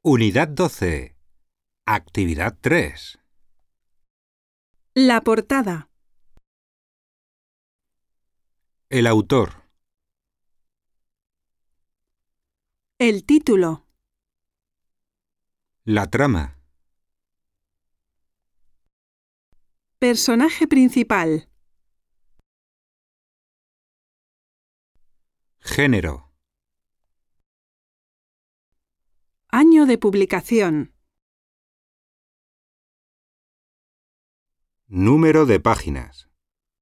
Unidad 12. Actividad 3. La portada. El autor. El título. La trama. Personaje principal. Género. Año de publicación. Número de páginas.